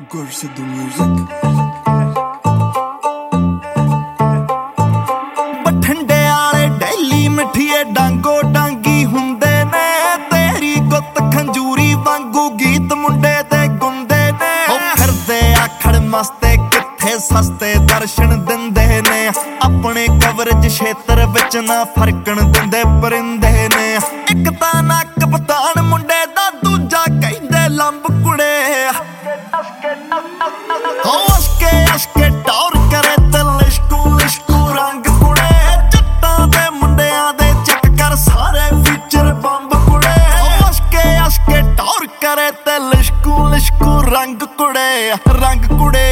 Gorsidu Music। ਬਠਿੰਡੇ ਵਾਲੇ daily ਮਠੀਏ Dango Dangi ਹੁੰਦੇ ਨੇ, ਤੇਰੀ ਗੁੱਤ ਖੰਜੂਰੀ ਵਾਂਗੂ ਗੀਤ ਮੁੰਡੇ ਤੇ ਗੁੰਦੇ ਨੇ। ਉਹ ਫਿਰਦੇ ਆਖੜ ਮਸਤੇ ਕਿੱਥੇ ਸਸਤੇ ਦਰਸ਼ਨ ਦਿੰਦੇ ਨੇ, ਆਪਣੇ ਕਵਰੇਜ ਖੇਤਰ ਵਿੱਚ ਨਾ ਫਰਕਣ ਦਿੰਦੇ ਪਰਿੰਦੇ ਨੇ। ਇੱਕ ਤਾਂ ਨਾ ਕਪਤਾਨ ਮੁੰਡੇ ਦਾ, ਦੂਜਾ ਕਹਿੰਦੇ ਲੰਬ ਕੁੜੇ। ਅਸ਼ਕੇ ਅਸ਼ਕੇ ਟੌਰ ਕਰੇ ਤੇ ਲਿਸ਼ਕੂ ਲਿਸ਼ਕੂ ਰੰਗ ਕੁੜੇ, ਜੱਟਾਂ ਦੇ ਮੁੰਡਿਆਂ ਦੇ ਚੱਕ ਕਰ ਸਾਰੇ ਫੀਚਰ ਬੰਬ ਕੁੜੇ। ਅਸ਼ਕੇ ਟੌਰ ਕਰੇ ਤੇ ਲਿਸ਼ਕੂ ਲਿਸ਼ਕੂ ਰੰਗ ਕੁੜੇ, ਰੰਗ ਕੁੜੇ।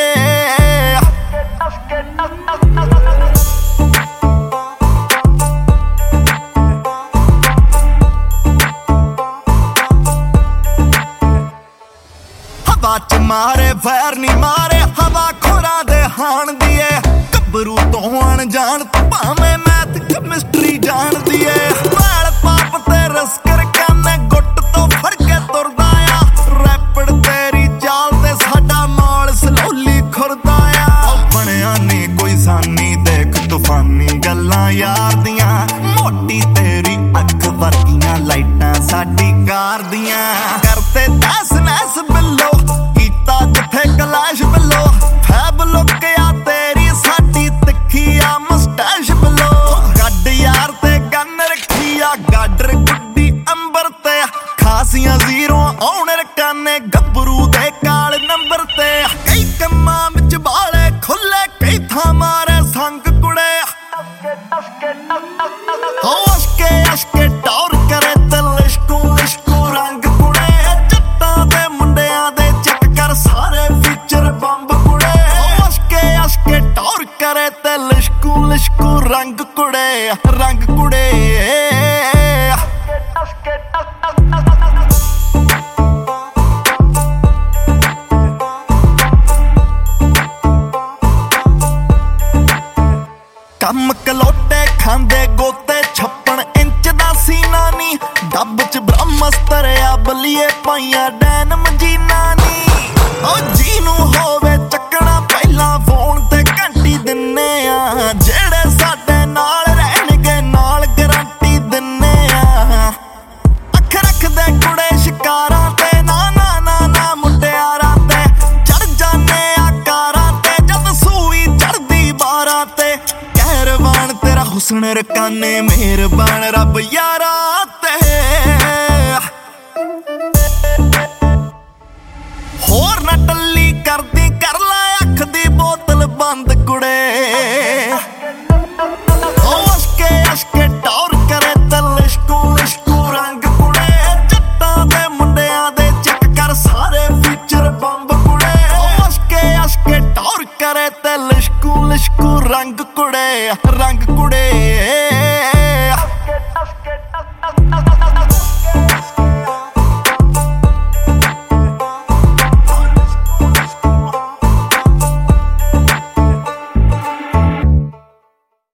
ਹਵਾ ਚ ਮਾਰੇ ਫੈਰ ਨੀ ਮਾਰੇ, ਹਵਾ ਖੋਰਾਂ ਦੇ ਹਾਣ ਦੀ ਏ। ਗੱਭਰੂ ਤੋਂ ਅਣਜਾਣ ਭਾਵੇਂ ਮੈਥ ਕੈਮਿਸਟਰੀ ਜਾਣਦੀ ਏ। ਮੈਲ ਪਾਪ ਤੇ ਰਸਕਰ ਕਾਨੇ ਗੁੱਟ ਤੋਂ ਫੜ ਕੇ ਤੁਰਦਾ ਆ, ਰੈਪੜ ਤੇਰੀ ਚਾਲ ਤੇ ਸਾਡਾ ਮਾਲ ਸਲੋਲੀ ਖੁਰਦਾ ਆ। ਬਣਿਆ ਨੀ ਕੋਈ ਸਾਨੀ ਦੇਖ ਤੂਫਾਨੀ ਗੱਲਾਂ ਯਾਰ ਦੀਆਂ, ਮੋਟੀ ਤੇਰੀ ਅੱਖ ਵਰਗੀਆਂ ਲਾਈਟਾਂ ਸਾਡੀ ਕਾਰ ਦੀਆਂ। ਕਰਤੇ ਦਸ ਨੈਸ ਬਿੱਲੋ ਕੀਤਾ ਜਿੱਥੇ ਕਲਾਸ਼ ਬਿੱਲੋ, ਫੈਬ ਲੁਕਿਆ ਤੇਰੀ ਸਾਡੀ ਤਿੱਖੀ ਆ ਮਸਟੈਸ਼ ਬਿੱਲੋ। ਗੱਡ ਯਾਰ ਤੇ ਗੰਨ ਰੱਖੀ ਆ ਗਾਡਰ ਗੁੱਡੀ ਅੰਬਰ ਤੇ, ਖਾਸੀਆਂ ਜ਼ੀਰੋ ਆਉਣ ਰਕਾਨੇ ਗੱਭਰੂ ਦੇ ਕਾਲ ਨੰਬਰ ਤੇ। ਕਈ ਕੰਮਾਂ ਵਿੱਚ ਬਾਲੇ ਖੁੱਲੇ, ਕਈ ਥਾਂ ਮਾਰੇ ਸੰਗ ਕੁੜੇ। ਅਸ਼ਕੇ ਅਸ਼ਕੇ ਟੌਰ ਕਰੇ ਤੇ ਲਿਸ਼ਕੂ ਲਿਸ਼ਕੂ ਰੰਗ ਕੁੜੇ, ਜੱਟਾਂ ਦੇ ਮੁੰਡਿਆਂ ਦੇ ਚੱਕ ਕਰ ਸਾਰੇ ਫੀਚਰ ਬੰਬ ਕੁੜੇ। ਅਸ਼ਕੇ ਟੌਰ ਕਰੇ ਤੇ ਲਿਸ਼ਕੂ ਲਿਸ਼ਕੂ ਰੰਗ ਕੁੜੇ, ਰੰਗ ਕੁੜੇ। ਕੰਮ ਕਲੋਟੇ ਖਾਂਦੇ ਗੋਤੇ, 56 ਇੰਚ ਦਾ ਸੀਨਾ ਨੀ, ਡੱਬ ਚ ਬ੍ਰਹਮਸਤਰ ਆ ਬਲੀਏ ਪਾਈਆਂ ਡੈਨ ਮਜੀਨਾ ਨੀ। ਉਹ ਜਿਹਨੂੰ ਹੋਵੇ ਚੱਕਣਾ ਪਹਿਲਾਂ ਫੋਨ ਤੇ ਘੰਟੀ ਦਿੰਨੇ ਆ, ਜਿਹੜੇ ਸਾਡੇ ਨਾਲ ਰਹਿਣਗੇ ਨਾਲ ਗਰੰਟੀ ਦਿੰਨੇ ਆ। ਅੱਖ ਰੱਖਦੇ ਕੁੜੇ ਸ਼ਿਕਾਰਾਂ ਤੇ, ਨਾ ਨਾ ਨਾ ਨਾ ਮੁੰਡਿਆਰਾਂ ਤੇ, ਚੜ ਜਾਨੇ ਆ ਕਾਰਾਂ ਤੇ ਜਦ ਸੂਈ ਚੜਦੀ ਬਾਰਾਂ ਤੇ। ਕਹਿਰਵਾਨ ਤੇਰਾ ਹੁਸਨ ਰਕਾਨੇ ਮਿਹਰਬਾਨ ਰੱਬ ਯਾਰਾਂ ਤੇ, ਹੋਰ ਨਾ ਟੱਲੀ ਕਰਦੀ ਕਰ ਲੈ ਅੱਖ ਦੀ ਬੋਤਲ ਬੰਦ ਕੁੜੇ। ਅਸ਼ਕੇ ਅਸ਼ਕੇ ਟੌਰ ਕਰੇ ਤੇ ਲਿਸ਼ਕੂ ਲਿਸ਼ਕੂ ਰੰਗ ਕੁੜੇ, ਜੱਟਾਂ ਦੇ ਮੁੰਡਿਆਂ ਦੇ ਚੱਕ ਕਰ ਸਾਰੇ ਫੀਚਰ ਬੰਬ ਕੁੜੇ। ਅਸ਼ਕੇ ਅਸ਼ਕੇ ਟੌਰ ਕਰੇ ਤੇ ਲਿਸ਼ਕੂ ਲਿਸ਼ਕੂ ਰੰਗ ਕੁੜੇ, ਰੰਗ